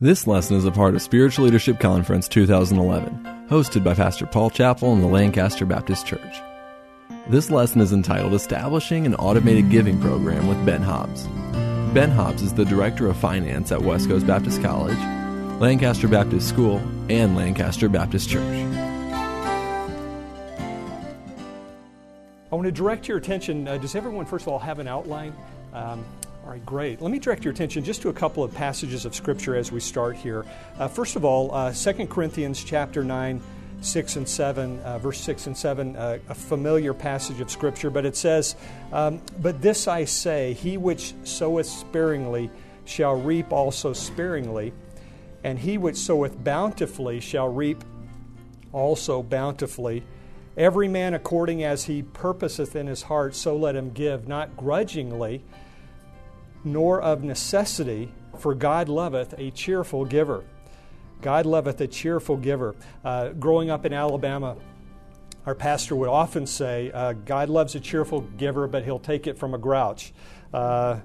This lesson is a part of Spiritual Leadership Conference 2011, hosted by Pastor Paul Chappell and the Lancaster Baptist Church. This lesson is entitled Establishing an Automated Giving Program with Ben Hobbs. Ben Hobbs is the Director of Finance at West Coast Baptist College, Lancaster Baptist School, and Lancaster Baptist Church. I want to direct your attention, does everyone first of all have an outline? All right, great. Let me direct your attention just to a couple of passages of Scripture as we start here. First of all, 2 Corinthians chapter 9, 6 and 7, verse 6 and 7, a familiar passage of Scripture, but it says, "But this I say, he which soweth sparingly shall reap also sparingly, and he which soweth bountifully shall reap also bountifully. Every man according as he purposeth in his heart, so let him give, not grudgingly, nor of necessity, for God loveth a cheerful giver." God loveth a cheerful giver. Growing up in Alabama, our pastor would often say, God loves a cheerful giver, but he'll take it from a grouch. But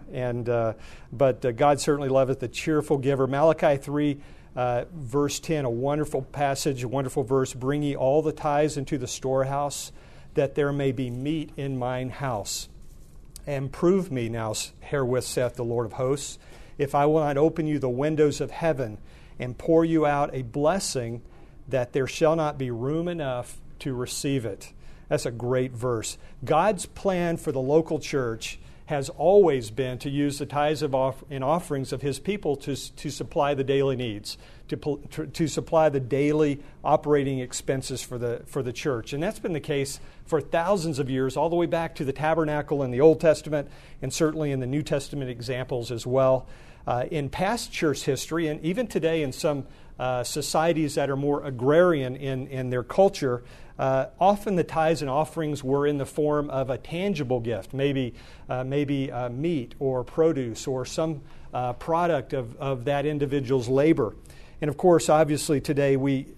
God certainly loveth a cheerful giver. Malachi 3, verse 10, a wonderful passage, a wonderful verse. "Bring ye all the tithes into the storehouse, that there may be meat in mine house. And prove me now, herewith saith the Lord of hosts, if I will not open you the windows of heaven and pour you out a blessing, that there shall not be room enough to receive it." That's a great verse. God's plan for the local church has always been to use the tithes and offerings of His people to supply the daily needs, to supply the daily operating expenses for the church. And that's been the case for thousands of years, all the way back to the tabernacle in the Old Testament, and certainly in the New Testament examples as well. In past church history, and even today in some societies that are more agrarian in their culture, often the tithes and offerings were in the form of a tangible gift, maybe meat or produce or some product of that individual's labor. And of course, obviously today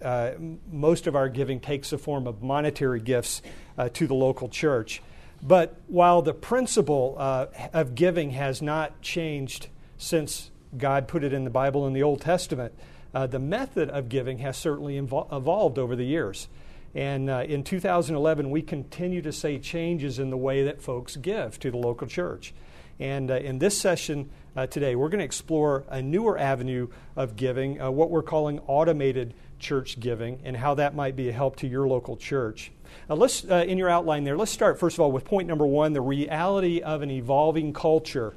most of our giving takes the form of monetary gifts to the local church. But while the principle of giving has not changed since God put it in the Bible in the Old Testament, the method of giving has certainly evolved over the years. And in 2011, we continue to see changes in the way that folks give to the local church. And in this session today, we're going to explore a newer avenue of giving, what we're calling automated church giving, and how that might be a help to your local church. Let's in your outline there, let's start first of all with point number one, the reality of an evolving culture.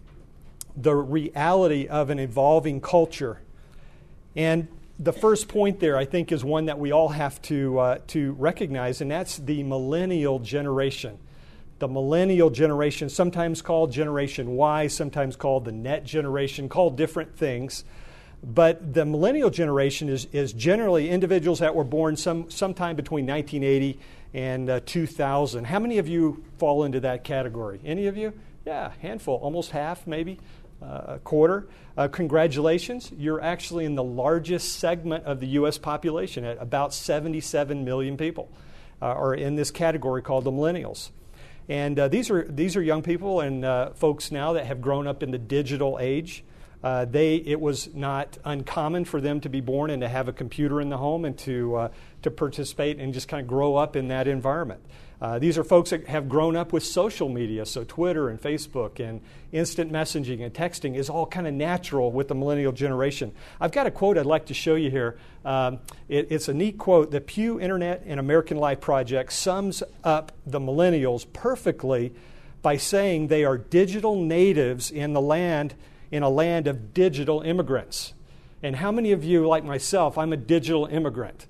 The reality of an evolving culture. And the first point there, I think, is one that we all have to recognize, and that's the millennial generation. The millennial generation, sometimes called Generation Y, sometimes called the Net generation, called different things. But the millennial generation is generally individuals that were born sometime between 1980 and 2000. How many of you fall into that category? Any of you? Yeah, handful, almost half, maybe. A quarter. Congratulations, you're actually in the largest segment of the U.S. population. At about 77 million people are in this category called the millennials. And these are young people and folks now that have grown up in the digital age. It was not uncommon for them to be born and to have a computer in the home and to participate and just kind of grow up in that environment. These are folks that have grown up with social media, so Twitter and Facebook and instant messaging and texting is all kind of natural with the millennial generation. I've got a quote I'd like to show you here. It's a neat quote. The Pew Internet and American Life Project sums up the millennials perfectly by saying they are digital natives in a land of digital immigrants. And how many of you, like myself, I'm a digital immigrant.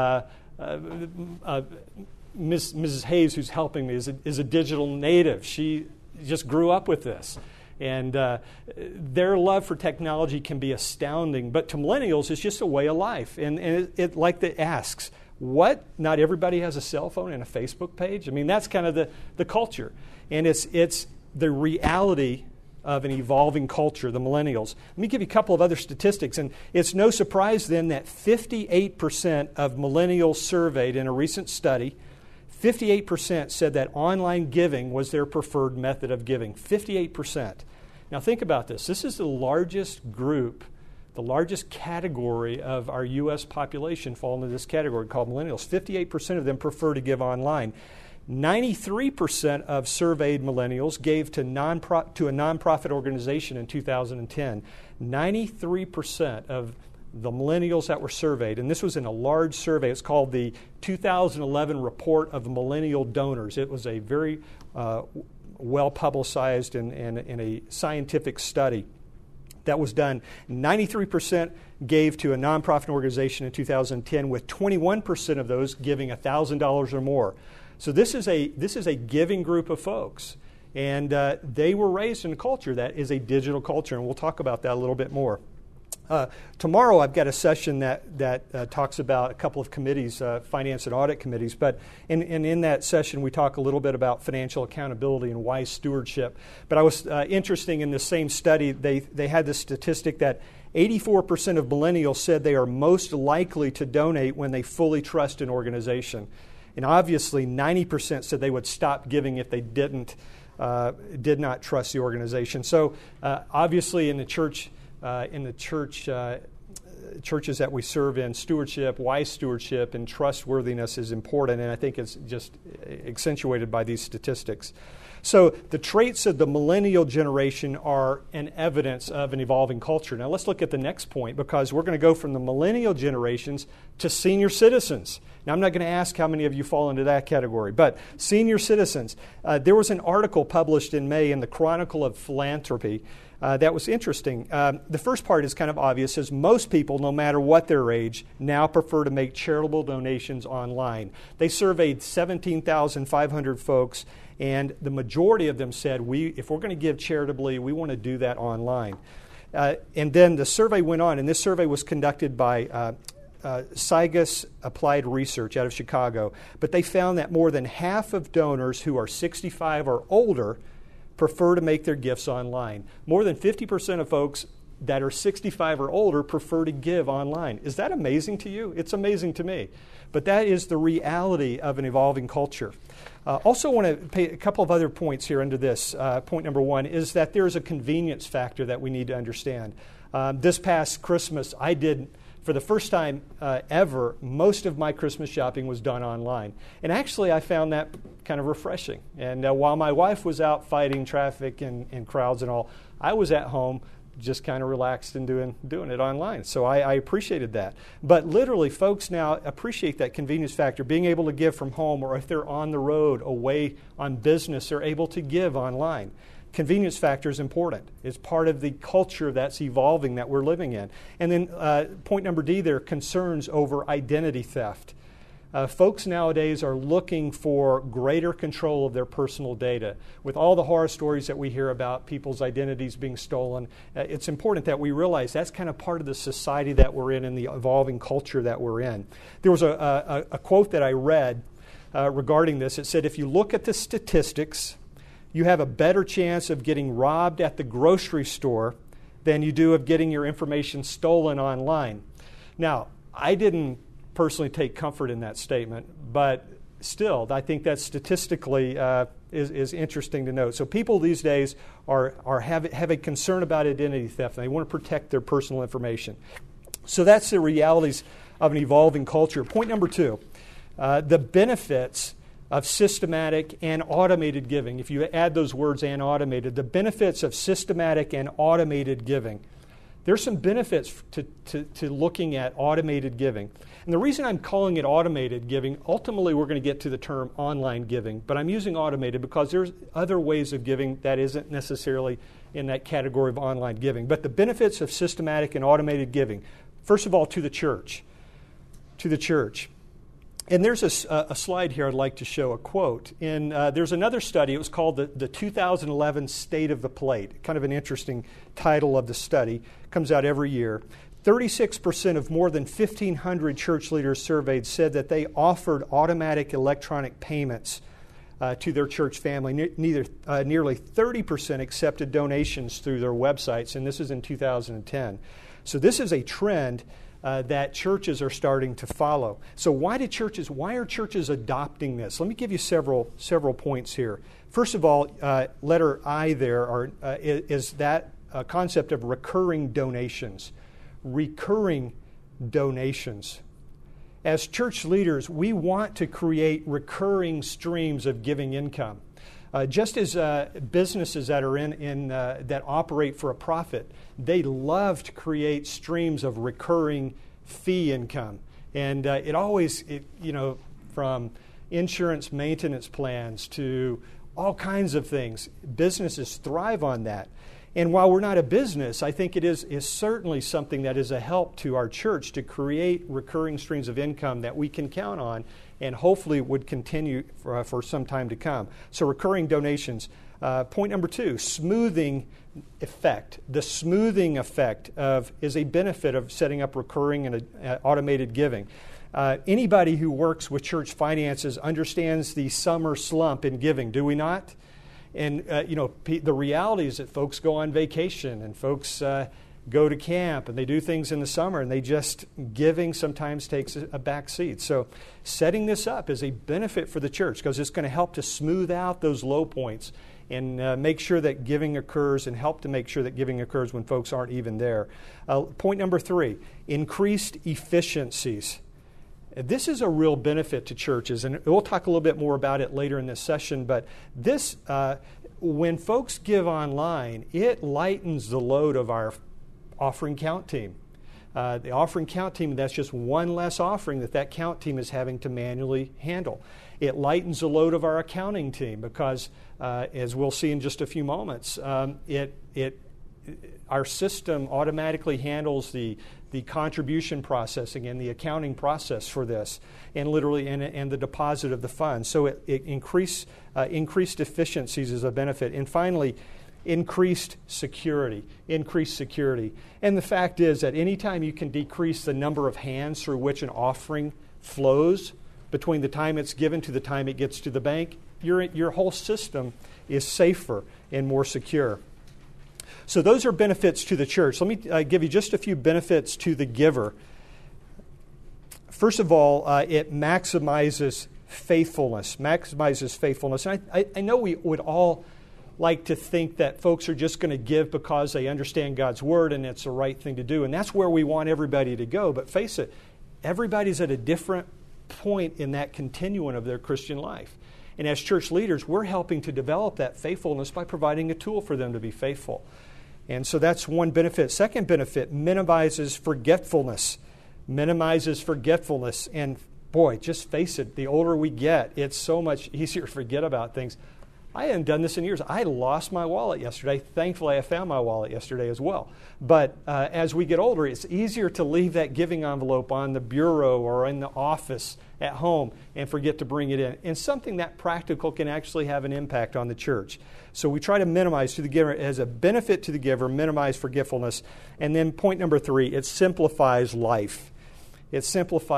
Mrs. Hayes, who's helping me, is a digital native. She just grew up with this. And their love for technology can be astounding. But to millennials, it's just a way of life. And it like it asks, what? Not everybody has a cell phone and a Facebook page? I mean, that's kind of the culture. And it's the reality of an evolving culture, the millennials. Let me give you a couple of other statistics. And it's no surprise then that 58% of millennials surveyed in a recent study, 58% said that online giving was their preferred method of giving. 58%. Now think about this. This is the largest group the largest category of our U.S. population fall into this category called millennials. 58% of them prefer to give online. 93% of surveyed millennials gave to a nonprofit organization in 2010. 93% of the millennials that were surveyed, and this was in a large survey. It's called the 2011 Report of Millennial Donors. It was a very well-publicized and a scientific study that was done. 93% gave to a nonprofit organization in 2010, with 21% of those giving $1,000 or more. So this is a giving group of folks, and they were raised in a culture that is a digital culture, and we'll talk about that a little bit more. Tomorrow I've got a session that talks about a couple of committees, finance and audit committees, but in that session we talk a little bit about financial accountability and wise stewardship. But I was interesting in the same study, they had this statistic that 84% of millennials said they are most likely to donate when they fully trust an organization. And obviously 90% said they would stop giving if they did not trust the organization. So obviously in the church, churches that we serve in, stewardship, wise stewardship, and trustworthiness is important, and I think it's just accentuated by these statistics. So the traits of the millennial generation are an evidence of an evolving culture. Now let's look at the next point, because we're going to go from the millennial generations to senior citizens. Now I'm not going to ask how many of you fall into that category, but senior citizens. There was an article published in May in the Chronicle of Philanthropy that was interesting. The first part is kind of obvious, as most people, no matter what their age, now prefer to make charitable donations online. They surveyed 17,500 folks, and the majority of them said, if we're going to give charitably, we want to do that online. And then the survey went on, and this survey was conducted by Cygus Applied Research out of Chicago, but they found that more than half of donors who are 65 or older prefer to make their gifts online. More than 50% of folks that are 65 or older prefer to give online. Is that amazing to you? It's amazing to me. But that is the reality of an evolving culture. Also want to pay a couple of other points here under this. Point number one is that there is a convenience factor that we need to understand. This past Christmas, I did, for the first time ever, most of my Christmas shopping was done online. And actually, I found that kind of refreshing. And while my wife was out fighting traffic and crowds and all, I was at home just kind of relaxed and doing it online. So I appreciated that. But literally, folks now appreciate that convenience factor, being able to give from home, or if they're on the road, away on business, they're able to give online. Convenience factor is important. It's part of the culture that's evolving that we're living in. And then point number D there, concerns over identity theft. Folks nowadays are looking for greater control of their personal data. With all the horror stories that we hear about people's identities being stolen, it's important that we realize that's kind of part of the society that we're in and the evolving culture that we're in. There was a quote that I read regarding this. It said, if you look at the statistics, you have a better chance of getting robbed at the grocery store than you do of getting your information stolen online. Now, I didn't personally take comfort in that statement, but still, I think that statistically is interesting to note. So people these days have a concern about identity theft, and they want to protect their personal information. So that's the realities of an evolving culture. Point number two, the benefits of systematic and automated giving. If you add those words, and automated, the benefits of systematic and automated giving. There's some benefits to looking at automated giving. And the reason I'm calling it automated giving, ultimately we're going to get to the term online giving, but I'm using automated because there's other ways of giving that isn't necessarily in that category of online giving. But the benefits of systematic and automated giving, first of all, to the church. To the church. And there's a slide here I'd like to show, a quote. There's another study. It was called the 2011 State of the Plate. Kind of an interesting title of the study. Comes out every year. 36% of more than 1,500 church leaders surveyed said that they offered automatic electronic payments to their church family. Nearly 30% accepted donations through their websites, and this is in 2010. So this is a trend that churches are starting to follow. So why are churches adopting this? Let me give you several points here. First of all, letter I there is that concept of recurring donations. recurring donations. As church leaders, we want to create recurring streams of giving income. Just as businesses that are that operate for a profit, they love to create streams of recurring fee income. And from insurance maintenance plans to all kinds of things, businesses thrive on that. And while we're not a business, I think it is certainly something that is a help to our church to create recurring streams of income that we can count on and hopefully would continue for some time to come. So recurring donations. Point number 2, smoothing effect. The smoothing effect is a benefit of setting up recurring and automated giving. Anybody who works with church finances understands the summer slump in giving, do we not? And, the reality is that folks go on vacation and folks go to camp and they do things in the summer and giving sometimes takes a back seat. So setting this up is a benefit for the church because it's going to help to smooth out those low points and make sure that giving occurs and help to make sure that giving occurs when folks aren't even there. Point number 3, increased efficiencies. This is a real benefit to churches, and we'll talk a little bit more about it later in this session, but this, when folks give online, it lightens the load of our offering count team. The offering count team, that's just one less offering that count team is having to manually handle. It lightens the load of our accounting team because, as we'll see in just a few moments, our system automatically handles the contribution processing and the accounting process for this, and literally and the deposit of the funds. So it increased efficiencies is a benefit. And finally, increased security. And the fact is that anytime you can decrease the number of hands through which an offering flows between the time it's given to the time it gets to the bank, your whole system is safer and more secure. So those are benefits to the church. Let me give you just a few benefits to the giver. First of all, it maximizes faithfulness. And I know we would all like to think that folks are just going to give because they understand God's Word and it's the right thing to do. And that's where we want everybody to go. But face it, everybody's at a different point in that continuum of their Christian life. And as church leaders, we're helping to develop that faithfulness by providing a tool for them to be faithful. And so that's one benefit. Second benefit, minimizes forgetfulness. And boy, just face it, the older we get, it's so much easier to forget about things. I hadn't done this in years. I lost my wallet yesterday. Thankfully, I found my wallet yesterday as well. But as we get older, it's easier to leave that giving envelope on the bureau or in the office at home and forget to bring it in. And something that practical can actually have an impact on the church. So we try to minimize to the giver as a benefit to the giver, minimize forgetfulness. And then point number 3, it simplifies life. With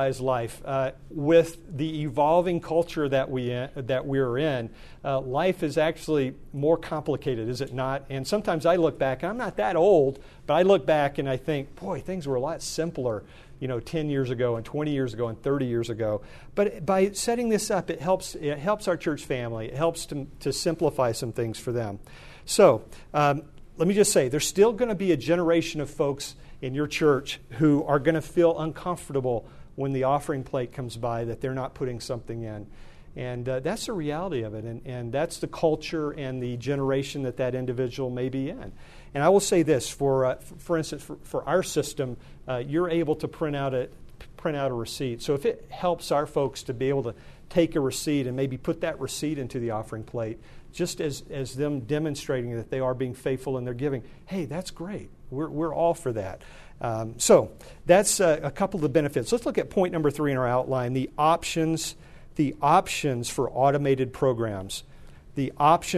the evolving culture that we're in, life is actually more complicated, is it not? And sometimes I look back, I'm not that old, but I look back and I think, boy, things were a lot simpler, 10 years ago and 20 years ago and 30 years ago. But by setting this up, it helps our church family. It helps to simplify some things for them. So let me just say, there's still going to be a generation of folks in your church who are going to feel uncomfortable when the offering plate comes by that they're not putting something in. And that's the reality of it. And that's the culture and the generation that individual may be in. And I will say this, for instance, for our system, you're able to print out a receipt. So if it helps our folks to be able to take a receipt and maybe put that receipt into the offering plate, just as them demonstrating that they are being faithful in their giving, hey, that's great. We're all for that. So that's a couple of the benefits. Let's look at point number 3 in our outline, the options for automated programs. And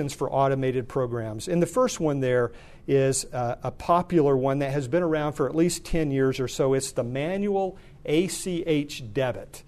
the first one there is a popular one that has been around for at least 10 years or so. It's the manual ACH debit.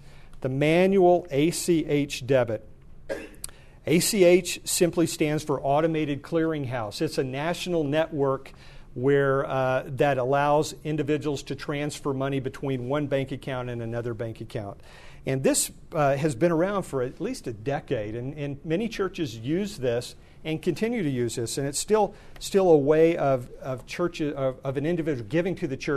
ACH simply stands for Automated Clearinghouse. It's a national network where that allows individuals to transfer money between one bank account and another bank account. And this has been around for at least a decade, and many churches use this and continue to use this. And it's still a way of churches of an individual giving to the church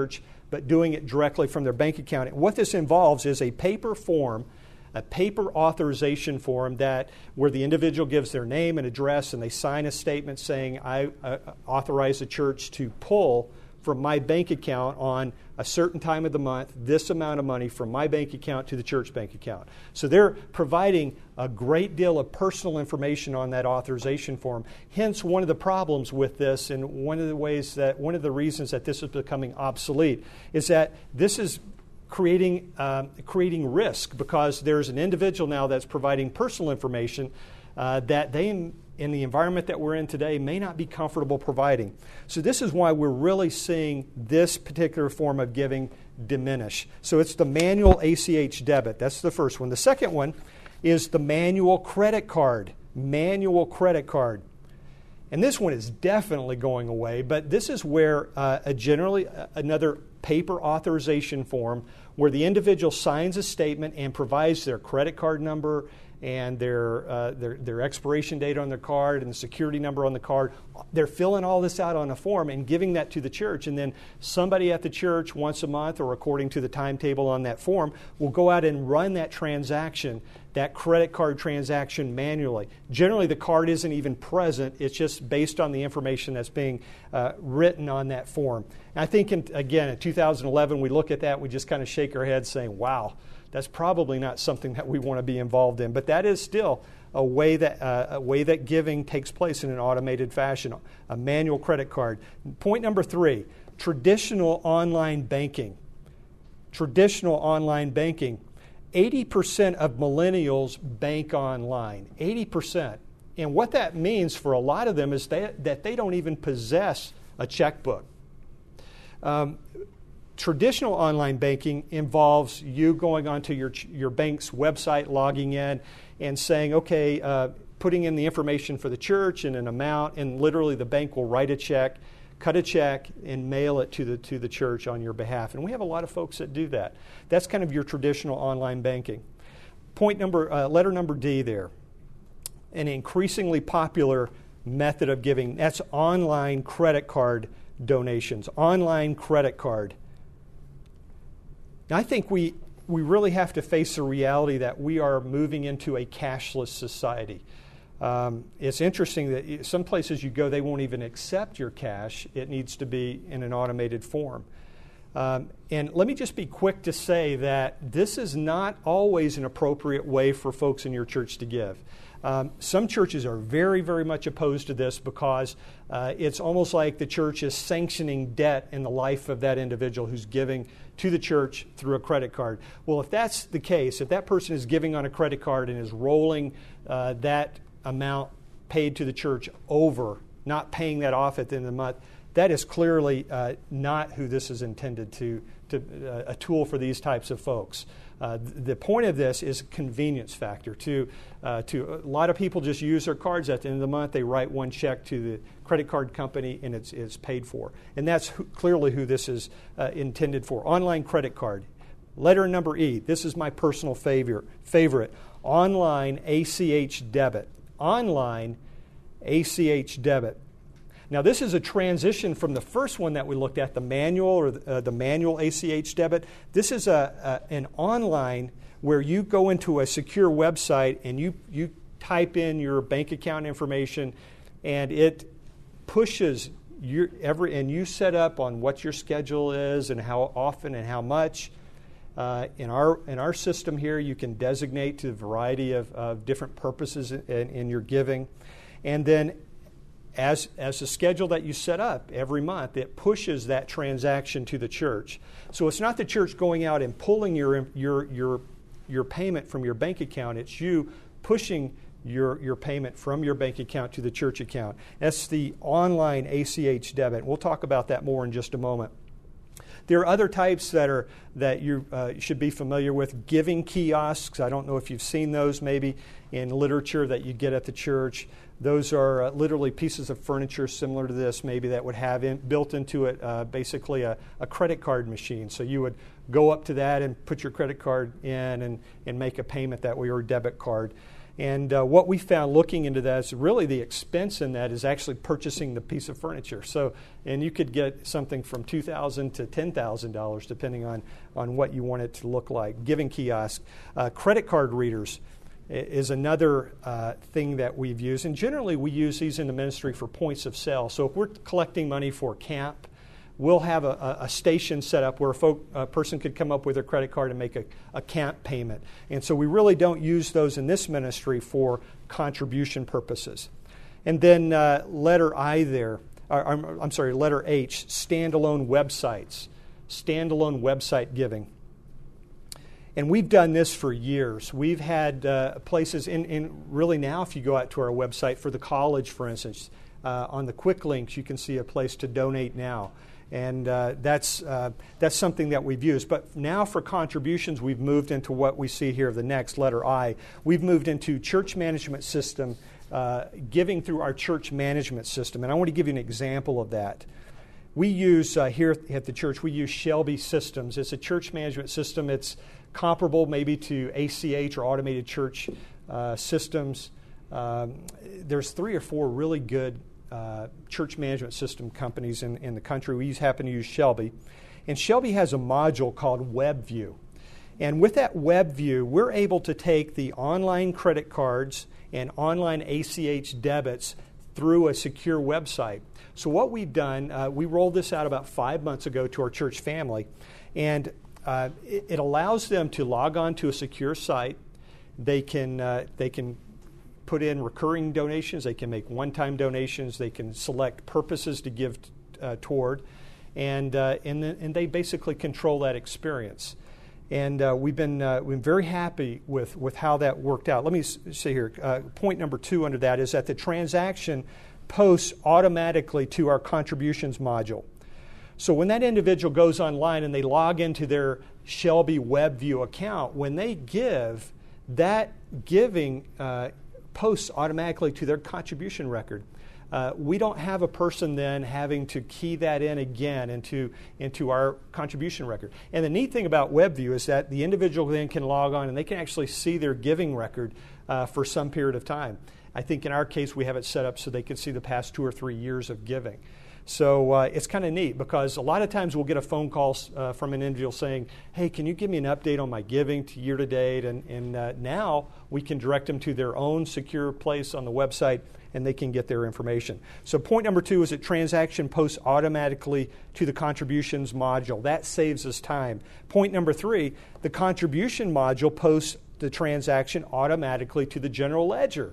but doing it directly from their bank account. And what this involves is a paper form, a paper authorization form where the individual gives their name and address, and they sign a statement saying, I authorize the church to pull from my bank account on a certain time of the month this amount of money from my bank account to the church bank account. So they're providing a great deal of personal information on that authorization form. Hence, one of the problems with this, and one of the reasons that this is becoming obsolete, is that this is creating risk, because there's an individual now that's providing personal information that they, in the environment that we're in today, may not be comfortable providing. So this is why we're really seeing this particular form of giving diminish. So it's the manual ACH debit. That's the first one. The second one is the manual credit card. Manual credit card. And this one is definitely going away, but this is where generally another paper authorization form where the individual signs a statement and provides their credit card number and their expiration date on their card and the security number on the card. They're filling all this out on a form and giving that to the church. And then somebody at the church once a month, or according to the timetable on that form, will go out and run that transaction, that credit card transaction, manually. Generally, the card isn't even present. It's just based on the information that's being written on that form. And I think, in 2011, we look at that, we just kind of shake our heads saying, wow, that's probably not something that we want to be involved in. But that is still a way that giving takes place in an automated fashion, a manual credit card. Point number 3, traditional online banking. Traditional online banking. 80% of millennials bank online. 80%. And what that means for a lot of them is that they don't even possess a checkbook. Traditional online banking involves you going onto your bank's website, logging in, and saying, okay, putting in the information for the church and an amount, and literally the bank will write a check, cut a check, and mail it to the church on your behalf. And we have a lot of folks that do that. That's kind of your traditional online banking. Letter number D there. An increasingly popular method of giving. That's online credit card donations. Online credit card. Now, I think we really have to face the reality that we are moving into a cashless society. It's interesting that some places you go, they won't even accept your cash. It needs to be in an automated form. And let me just be quick to say that this is not always an appropriate way for folks in your church to give. Some churches are very, very much opposed to this because it's almost like the church is sanctioning debt in the life of that individual who's giving to the church through a credit card. Well, if that's the case, if that person is giving on a credit card and is rolling that amount paid to the church over, not paying that off at the end of the month, that is clearly not who this is intended to a tool for these types of folks. The point of this is a convenience factor. To a lot of people just use their cards at the end of the month. They write one check to the credit card company and it's paid for. And that's clearly who this is intended for. Online credit card. Letter number E. This is my personal favorite. Online ACH debit. Online ACH debit. Now, this is a transition from the first one that we looked at, the manual or the manual ACH debit. This is an online where you go into a secure website and you type in your bank account information, and it pushes and you set up on what your schedule is and how often and how much. In our system here, you can designate to a variety of different purposes in your giving, and then as a schedule that you set up every month, it pushes that transaction to the church. So it's not the church going out and pulling your payment from your bank account. It's you pushing your payment from your bank account to the church account. That's the online ACH debit. We'll talk about that more in just a moment. There are other types that you should be familiar with. Giving kiosks. I don't know if you've seen those maybe in literature that you get at the church. Those are literally pieces of furniture similar to this, maybe that would have built into it basically a credit card machine. So you would go up to that and put your credit card in and make a payment that way, or a debit card. And what we found looking into that is really the expense in that is actually purchasing the piece of furniture. So, and you could get something from $2,000 to $10,000 depending on what you want it to look like. Giving kiosk, credit card readers is another thing that we've used. And generally we use these in the ministry for points of sale. So if we're collecting money for camp, we'll have a station set up where a person could come up with their credit card and make a camp payment. And so we really don't use those in this ministry for contribution purposes. And then letter H, standalone websites, standalone website giving. And we've done this for years. We've had places, in really now if you go out to our website for the college, for instance, on the quick links you can see a place to donate now. And that's something that we've used. But now for contributions, we've moved into what we see here, the next, letter I. We've moved into church management system, giving through our church management system. And I want to give you an example of that. We use, here at the church, we use Shelby Systems. It's a church management system. It's comparable maybe to ACH or Automated Church Systems. There's 3 or 4 really good church management system companies in the country. We happen to use Shelby. And Shelby has a module called WebView. And with that WebView, we're able to take the online credit cards and online ACH debits through a secure website. So what we've done, we rolled this out about 5 months ago to our church family. And it allows them to log on to a secure site. They can put in recurring donations. They can make one-time donations. They can select purposes to give toward, and they basically control that experience. And we've been very happy with how that worked out. Let me say here, point number 2 under that is that the transaction posts automatically to our contributions module. So when that individual goes online and they log into their Shelby WebView account, when they give, that giving posts automatically to their contribution record. We don't have a person then having to key that in again into our contribution record. And the neat thing about WebView is that the individual then can log on and they can actually see their giving record for some period of time. I think in our case we have it set up so they can see the past 2 or 3 years of giving. So it's kind of neat because a lot of times we'll get a phone call from an individual saying, hey, can you give me an update on my giving to year to date? And now we can direct them to their own secure place on the website and they can get their information. So point number 2 is that transaction posts automatically to the contributions module. That saves us time. Point number 3, the contribution module posts the transaction automatically to the general ledger.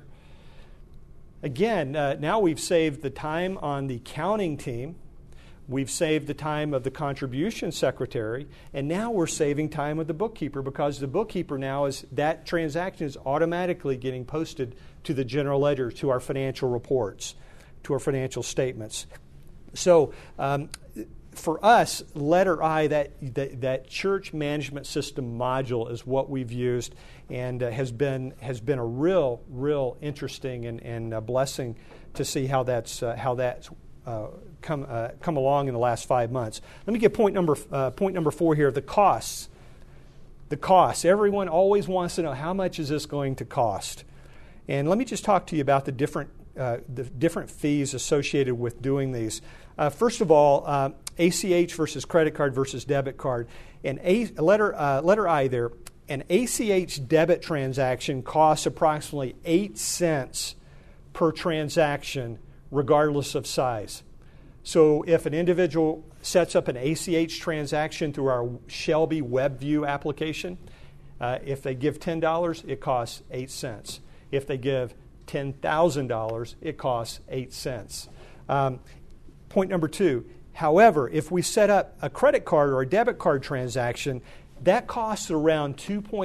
Again, now we've saved the time on the counting team, we've saved the time of the contribution secretary, and now we're saving time with the bookkeeper because the bookkeeper now is, that transaction is automatically getting posted to the general ledger, to our financial reports, to our financial statements. So for us, letter I, that church management system module is what we've used and has been a real interesting and a blessing to see how that's come along in the last 5 months. Let me get point number 4 here, the costs. The costs. Everyone always wants to know, how much is this going to cost? And let me just talk to you about the different fees associated with doing these. First of all, ACH versus credit card versus debit card. And letter I there, an ACH debit transaction costs approximately 8 cents per transaction, regardless of size. So if an individual sets up an ACH transaction through our Shelby WebView application, if they give $10, it costs 8 cents. If they give $10,000, it costs 8 cents. Point number 2, however, if we set up a credit card or a debit card transaction, that costs around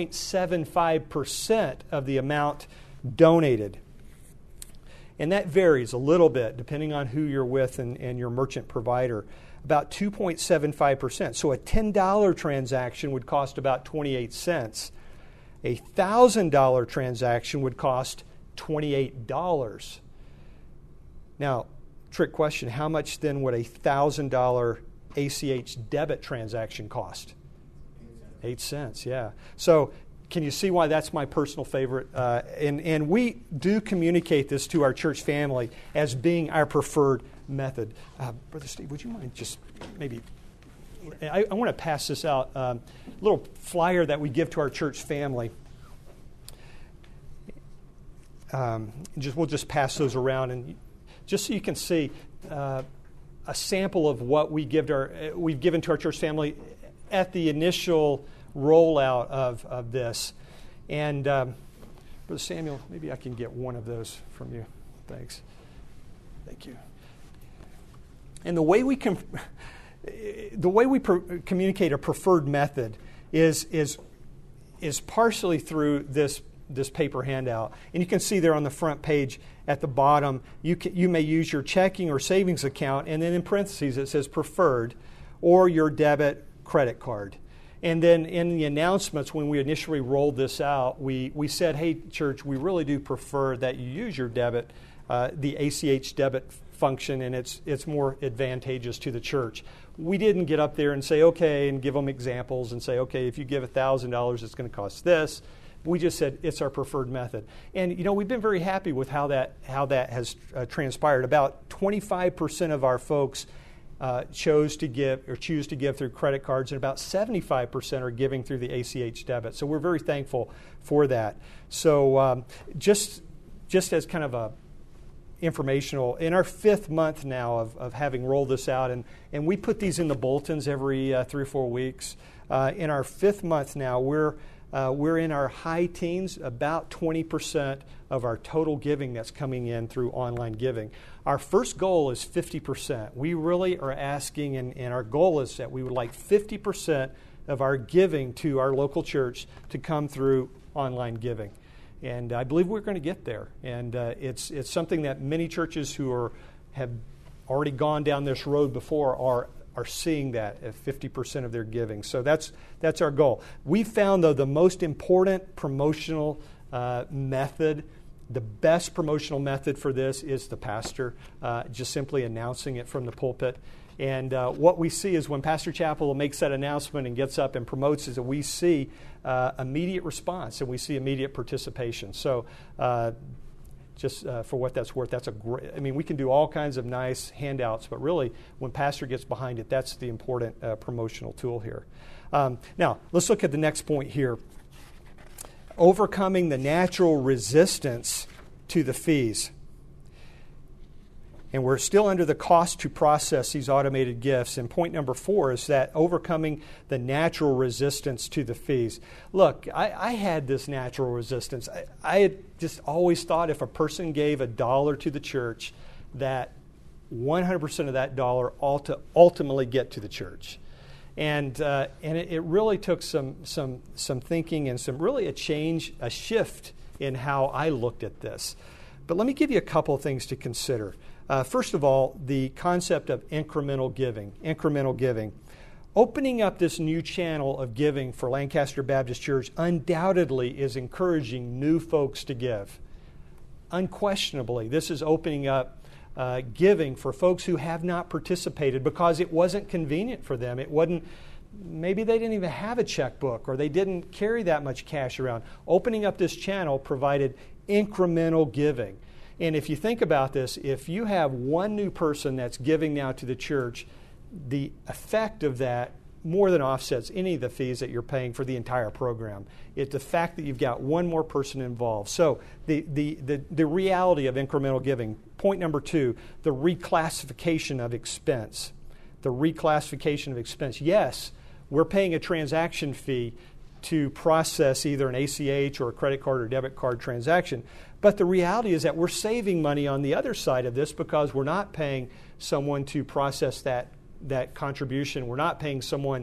2.75% of the amount donated. And that varies a little bit depending on who you're with and your merchant provider, about 2.75%. So a $10 transaction would cost about 28 cents. A $1,000 transaction would cost $28. Now, trick question, how much then would a $1,000 ACH debit transaction cost? 8 cents, yeah. So can you see why that's my personal favorite? And we do communicate this to our church family as being our preferred method. Brother Steve, would you mind just maybe... I want to pass this out, a little flyer that we give to our church family. We'll just pass those around, and just so you can see a sample of what we've given to our church family at the initial rollout of this. And Brother Samuel, maybe I can get one of those from you. Thanks. Thank you. And the way we communicate a preferred method is partially through this paper handout. And you can see there on the front page at the bottom, you may use your checking or savings account, and then in parentheses it says preferred, or your debit credit card. And then in the announcements, when we initially rolled this out, we said, hey, church, we really do prefer that you use your debit, the ACH debit function, and it's more advantageous to the church. We didn't get up there and say, okay, and give them examples and say, okay, if you give $1,000, it's going to cost this. We just said it's our preferred method. And, we've been very happy with how that has transpired. About 25% of our folks choose to give through credit cards, and about 75% are giving through the ACH debit. So we're very thankful for that. So just as kind of a informational, in our 5th month now of having rolled this out, and we put these in the bulletins every 3 or 4 weeks. In our 5th month now, we're in our high teens, about 20% of our total giving that's coming in through online giving. Our first goal is 50%. We really are asking, and our goal is that we would like 50% of our giving to our local church to come through online giving. And I believe we're going to get there. And it's something that many churches who have already gone down this road before are seeing that at 50% of their giving. So that's our goal. We found, though, the most important promotional method, the best promotional method for this is the pastor, just simply announcing it from the pulpit. And what we see is when Pastor Chappell makes that announcement and gets up and promotes it, we see immediate response and we see immediate participation. So just for what that's worth, that's a great, we can do all kinds of nice handouts, but really when Pastor gets behind it, that's the important promotional tool here. Now, let's look at the next point here. Overcoming the natural resistance to the fees. And we're still under the cost to process these automated gifts. And point number 4 is that overcoming the natural resistance to the fees. Look, I had this natural resistance. I had just always thought if a person gave $1 to the church, that 100% of that dollar ought to ultimately get to the church. And it really took some thinking and a shift in how I looked at this. But let me give you a couple of things to consider. First of all, the concept of incremental giving. Opening up this new channel of giving for Lancaster Baptist Church undoubtedly is encouraging new folks to give. Unquestionably, this is opening up giving for folks who have not participated because it wasn't convenient for them. Maybe they didn't even have a checkbook or they didn't carry that much cash around. Opening up this channel provided incremental giving. And if you think about this, if you have one new person that's giving now to the church, the effect of that more than offsets any of the fees that you're paying for the entire program. It's the fact that you've got one more person involved. So the reality of incremental giving. Point number 2, the reclassification of expense. The reclassification of expense. Yes, we're paying a transaction fee to process either an ACH or a credit card or debit card transaction. But the reality is that we're saving money on the other side of this because we're not paying someone to process that contribution. We're not paying someone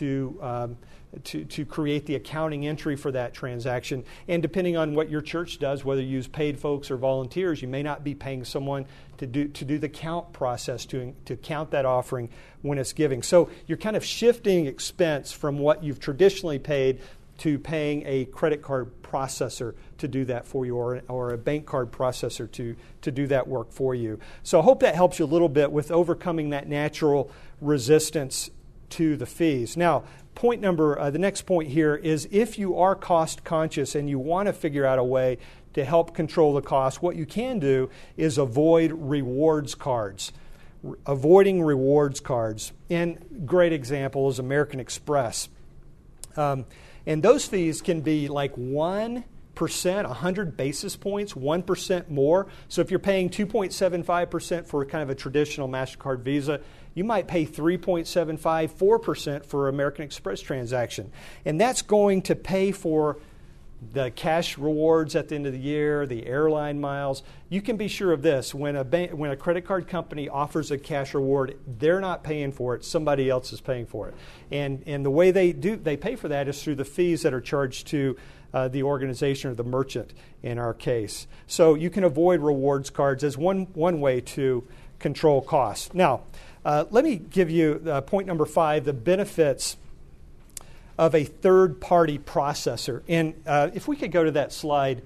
to create the accounting entry for that transaction. And depending on what your church does, whether you use paid folks or volunteers, you may not be paying someone to do the count process, to count that offering when it's giving. So you're kind of shifting expense from what you've traditionally paid to paying a credit card processor to do that for you, or a bank card processor to do that work for you. So I hope that helps you a little bit with overcoming that natural resistance to the fees. Now, The next point here is if you are cost conscious and you want to figure out a way to help control the cost, what you can do is avoid rewards cards. Avoiding rewards cards. And great example is American Express. And those fees can be like 1%, 100 basis points, 1% more. So if you're paying 2.75% for kind of a traditional MasterCard Visa, you might pay 3.75%, 4% for an American Express transaction. And that's going to pay for the cash rewards at the end of the year, the airline miles. You can be sure of this. When a credit card company offers a cash reward, they're not paying for it. Somebody else is paying for it. And the way they pay for that is through the fees that are charged to the organization or the merchant in our case. So you can avoid rewards cards as one way to control costs. Now, let me give you point number 5, the benefits of a third-party processor. And if we could go to that slide,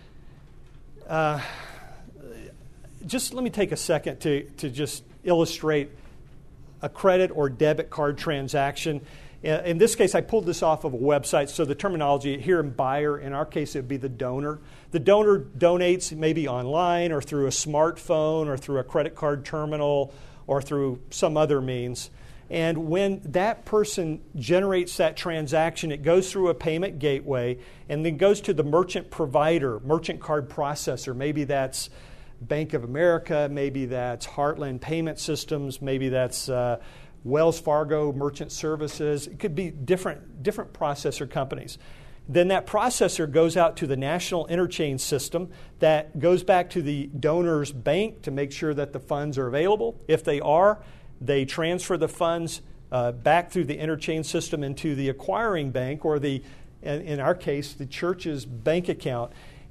just let me take a second to just illustrate a credit or debit card transaction. In this case, I pulled this off of a website, so the terminology here in buyer, in our case, it would be the donor. The donor donates maybe online or through a smartphone or through a credit card terminal or through some other means. And when that person generates that transaction, it goes through a payment gateway and then goes to the merchant provider, merchant card processor. Maybe that's Bank of America, maybe that's Heartland Payment Systems, maybe that's Wells Fargo Merchant Services. It could be different processor companies. Then that processor goes out to the national interchange system that goes back to the donor's bank to make sure that the funds are available. If they are, they transfer the funds back through the interchange system into the acquiring bank or in our case, the church's bank account.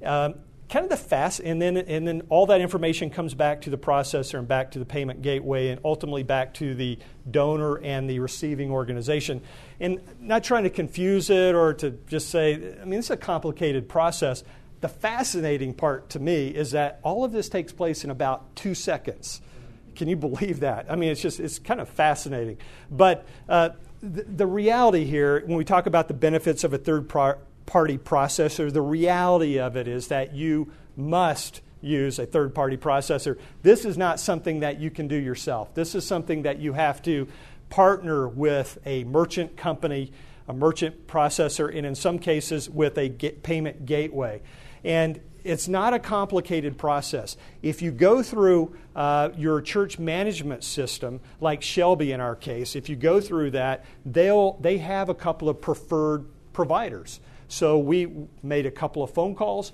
And then all that information comes back to the processor and back to the payment gateway and ultimately back to the donor and the receiving organization. And not trying to confuse it or to just say, it's a complicated process. The fascinating part to me is that all of this takes place in about 2 seconds. Can you believe that? It's kind of fascinating. But the reality here, when we talk about the benefits of a third-party processor, the reality of it is that you must use a third-party processor. This is not something that you can do yourself. This is something that you have to partner with a merchant company, a merchant processor, and in some cases with a payment gateway. And it's not a complicated process. If you go through your church management system, like Shelby in our case, if you go through that, they have a couple of preferred providers. So we made a couple of phone calls.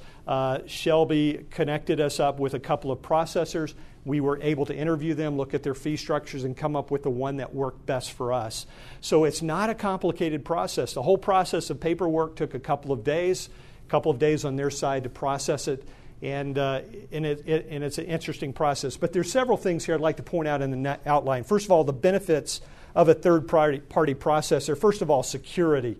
Shelby connected us up with a couple of processors. We were able to interview them, look at their fee structures, and come up with the one that worked best for us. So it's not a complicated process. The whole process of paperwork took a couple of days on their side to process it, and it's an interesting process. But there's several things here I'd like to point out in the outline. First of all, the benefits of a third-party processor. First of all, security.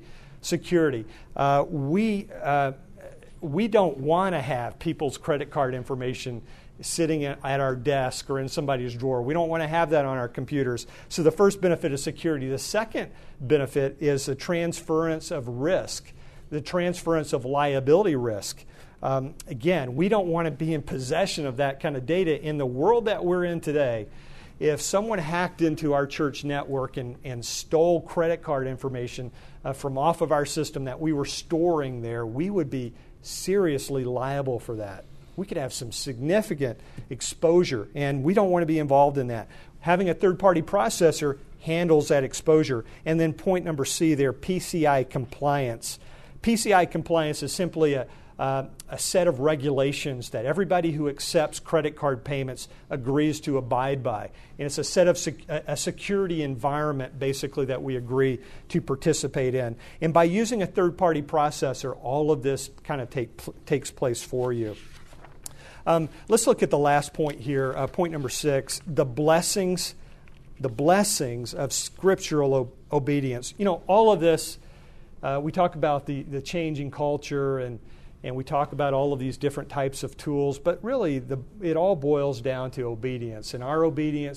We don't want to have people's credit card information sitting at our desk or in somebody's drawer. We don't want to have that on our computers. So the first benefit is security. The second benefit is the transference of risk, the transference of liability risk. Again, we don't want to be in possession of that kind of data. In the world that we're in today, if someone hacked into our church network and stole credit card information from off of our system that we were storing there, we would be seriously liable for that. We could have some significant exposure, and we don't want to be involved in that. Having a third-party processor handles that exposure. And then point number C there, PCI compliance. PCI compliance is simply a set of regulations that everybody who accepts credit card payments agrees to abide by. And it's a set of a security environment, basically, that we agree to participate in. And by using a third-party processor, all of this kind of takes place for you. Let's look at the last point here, point number 6, the blessings of scriptural obedience. All of this, we talk about the changing culture and we talk about all of these different types of tools, but really it all boils down to obedience. And our obedience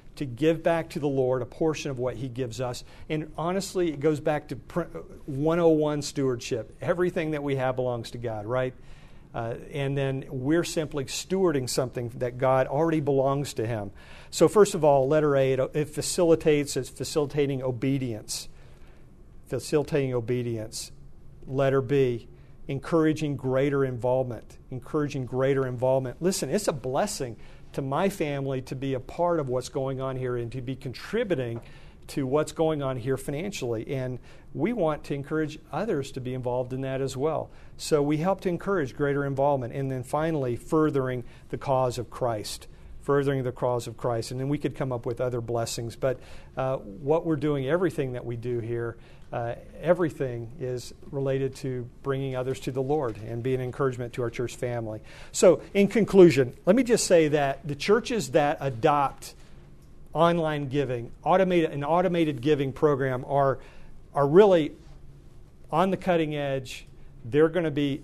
to give back to the Lord a portion of what He gives us. And honestly, it goes back to 101 stewardship. Everything that we have belongs to God, right? And then we're simply stewarding something that God already belongs to Him. So first of all, letter A, it's facilitating obedience. Facilitating obedience. Letter B, encouraging greater involvement. Encouraging greater involvement. Listen, it's a blessing to my family to be a part of what's going on here and to be contributing to what's going on here financially. And we want to encourage others to be involved in that as well. So we help to encourage greater involvement. And then finally, furthering the cause of Christ. Furthering the cause of Christ. And then we could come up with other blessings. But what we're doing, everything that we do here, everything is related to bringing others to the Lord and being an encouragement to our church family. So in conclusion, let me just say that the churches that adopt online giving, an automated giving program are really on the cutting edge. They're going to be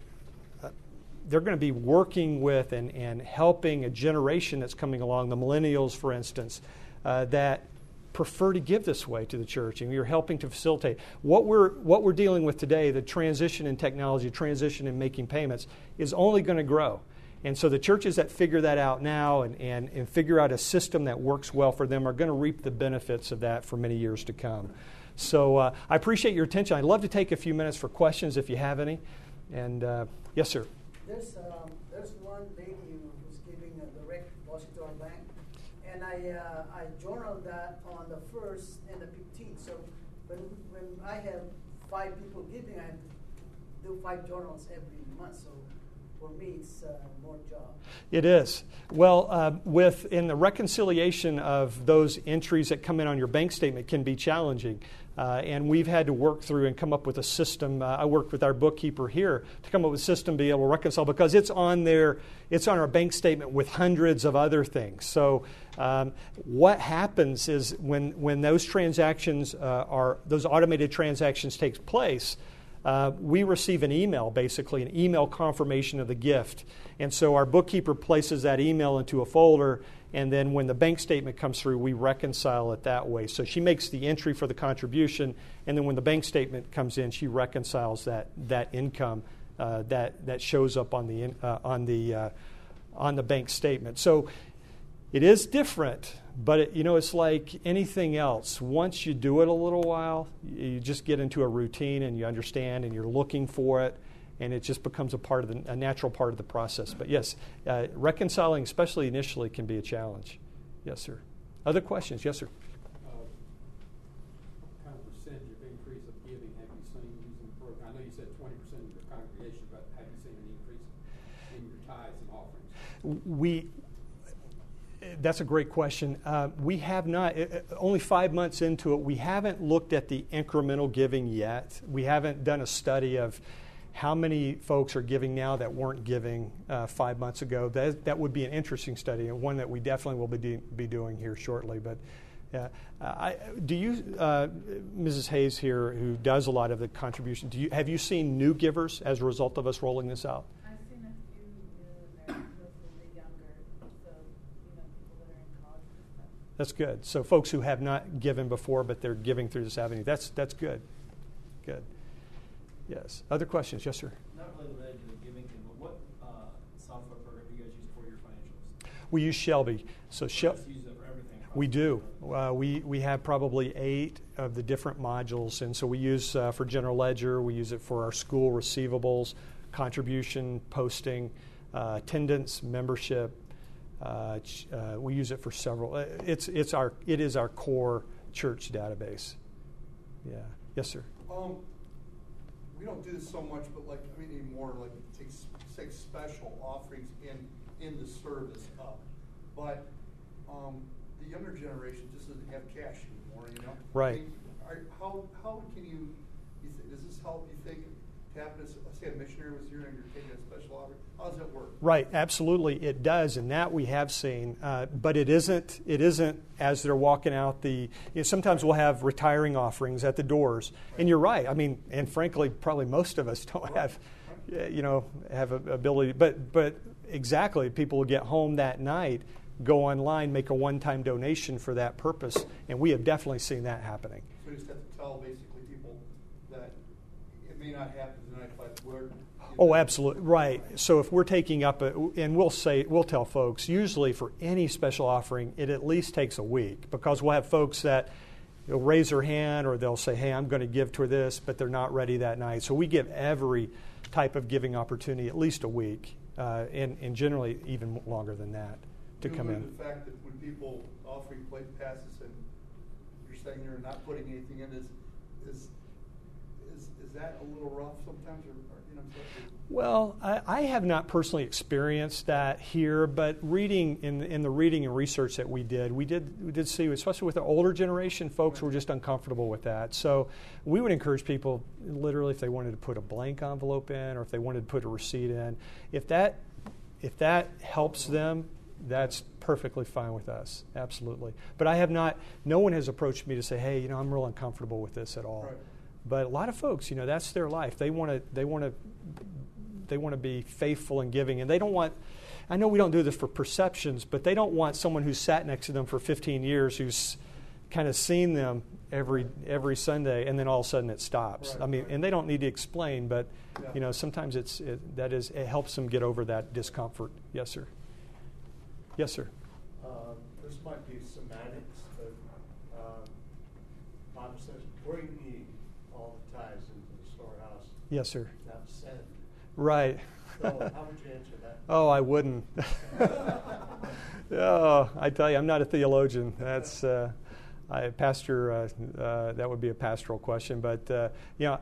working with and helping a generation that's coming along, the millennials, for instance, that prefer to give this way to the church, and you're helping to facilitate. What we're dealing with today, the transition in technology, transition in making payments, is only going to grow. And so the churches that figure that out now and figure out a system that works well for them are going to reap the benefits of that for many years to come. So I appreciate your attention. I'd love to take a few minutes for questions if you have any. And yes, sir. There's one lady who's giving a direct deposit to our bank, and I journaled that on the 1st and the 15th. So when I have 5 people giving, I have to do 5 journals every month. So for me, it's more job. It is. Well, in the reconciliation of those entries that come in on your bank statement can be challenging. And we've had to work through and come up with a system. I worked with our bookkeeper here to come up with a system to be able to reconcile, because it's on our bank statement with hundreds of other things. So what happens is when those transactions those automated transactions takes place, we receive an email, basically, an email confirmation of the gift. And so our bookkeeper places that email into a folder, and then when the bank statement comes through, we reconcile it that way. So she makes the entry for the contribution, and then when the bank statement comes in, she reconciles that income that shows up on the bank statement. So it is different, but it's like anything else. Once you do it a little while, you just get into a routine and you understand and you're looking for it, and it just becomes a natural part of the process. But yes, reconciling, especially initially, can be a challenge. Yes, sir. Other questions? Yes, sir. What kind of percentage of increase of giving have you seen using the program? I know you said 20% of the congregation, but have you seen an increase in your tithes and offerings? That's a great question. We have not, only 5 months into it, we haven't looked at the incremental giving yet. We haven't done a study of how many folks are giving now that weren't giving 5 months ago. That would be an interesting study, and one that we definitely will be doing here shortly. But do you, Mrs. Hayes here, who does a lot of the contribution, have you seen new givers as a result of us rolling this out? I've seen a few that are relatively younger, so people that are in college and stuff. That's good. So folks who have not given before, but they're giving through this avenue. That's good. Good. Yes. Other questions? Yes, sir. Not really related to the giving thing, but what software program do you guys use for your financials? We use Shelby. So use it for everything. we do. We have probably 8 of the different modules, and so we use for general ledger. We use it for our school receivables, contribution, posting, attendance, membership. We use it for several. It is our core church database. Yeah. Yes, sir. We don't do this so much, but anymore. Like take special offerings in the service up, but the younger generation just doesn't have cash anymore. Right. How can you? Does this help? You think? Let's say a missionary was here and you're taking a special offering. How does it work? Right, absolutely, it does, and that we have seen. But it isn't as they're walking out sometimes we'll have retiring offerings at the doors, right. And you're right. And frankly, probably most of us don't have, have ability. But exactly, people will get home that night go online, make a one-time donation for that purpose, and we have definitely seen that happening. So you just have to tell basically people that it may not happen tonight, but we're... Oh, absolutely, right. So if we're taking up, and we'll tell folks, usually for any special offering, it at least takes a week, because we'll have folks that they'll raise their hand or they'll say, hey, I'm going to give toward this, but they're not ready that night. So we give every type of giving opportunity at least a week, and generally even longer than that to come in. The fact that when people offering plate passes and you're saying you're not putting anything in, is that a little rough sometimes, or you know? Well, I have not personally experienced that here, but reading in the reading and research that we did see, especially with the older generation, folks were just uncomfortable with that. So we would encourage people, literally, if they wanted to put a blank envelope in, or if they wanted to put a receipt in, if that helps them, that's perfectly fine with us, absolutely. But I have not. No one has approached me to say, hey, I'm real uncomfortable with this at all. Right. But a lot of folks, that's their life. They want to be faithful in giving, and they don't want. I know we don't do this for perceptions, but they don't want someone who's sat next to them for 15 years, who's kind of seen them every Sunday, and then all of a sudden it stops. Right, I mean, right. and they don't need to explain, but sometimes it helps them get over that discomfort. Yes, sir. Yes, sir. This might be semantics, but Bible says, bring ye all the tithes into the storehouse. Yes, sir. Not send. Right. So how would you answer that? Oh, I wouldn't. Oh, I tell you, I'm not a theologian. That's pastor. That would be a pastoral question, but I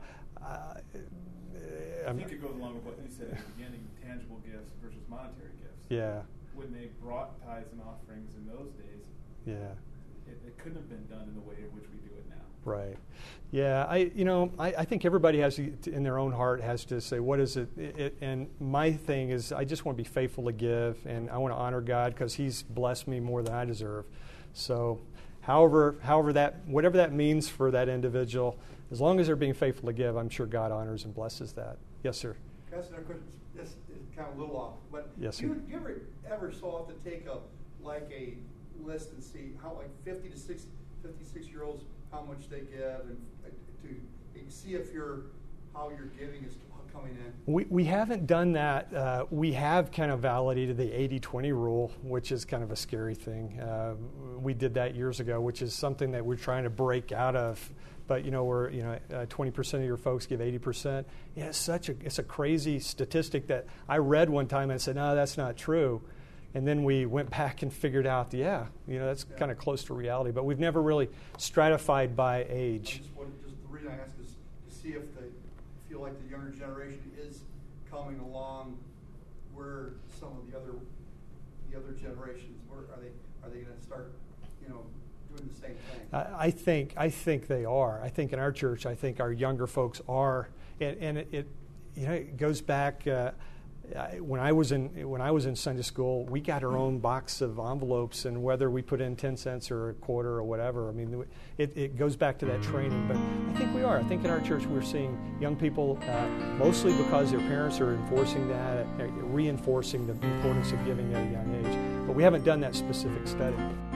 think it goes along with what you said at the beginning: tangible gifts versus monetary gifts. Yeah. When they brought tithes and offerings in those days, it couldn't have been done in the way in which we do it now. Right. Yeah. I think everybody has to, in their own heart, has to say, what is it? And my thing is, I just want to be faithful to give, and I want to honor God because He's blessed me more than I deserve. So, whatever that means for that individual, as long as they're being faithful to give, I'm sure God honors and blesses that. Yes, sir. This is kind of a little off, but yes, do you ever so often take a list and see how 50 to 56-year-olds how much they give, and to see if how your giving is coming in? We haven't done that. We have kind of validated the 80-20 rule, which is kind of a scary thing. We did that years ago, which is something that we're trying to break out of. But 20% of your folks give 80%. Yeah, it's a crazy statistic that I read one time and I said, no, that's not true. And then we went back and figured out, that's kind of close to reality. But we've never really stratified by age. Just the reason I ask is to see if they feel like the younger generation is coming along where some of the other generations were. Are they going to start doing the same thing? I think they are. I think in our church, our younger folks are, and it goes back. When I was in Sunday school, we got our own box of envelopes, and whether we put in 10 cents or a quarter or whatever, I mean, it goes back to that training. But I think we are. I think in our church we're seeing young people, mostly because their parents are enforcing that, reinforcing the importance of giving at a young age. But we haven't done that specific study.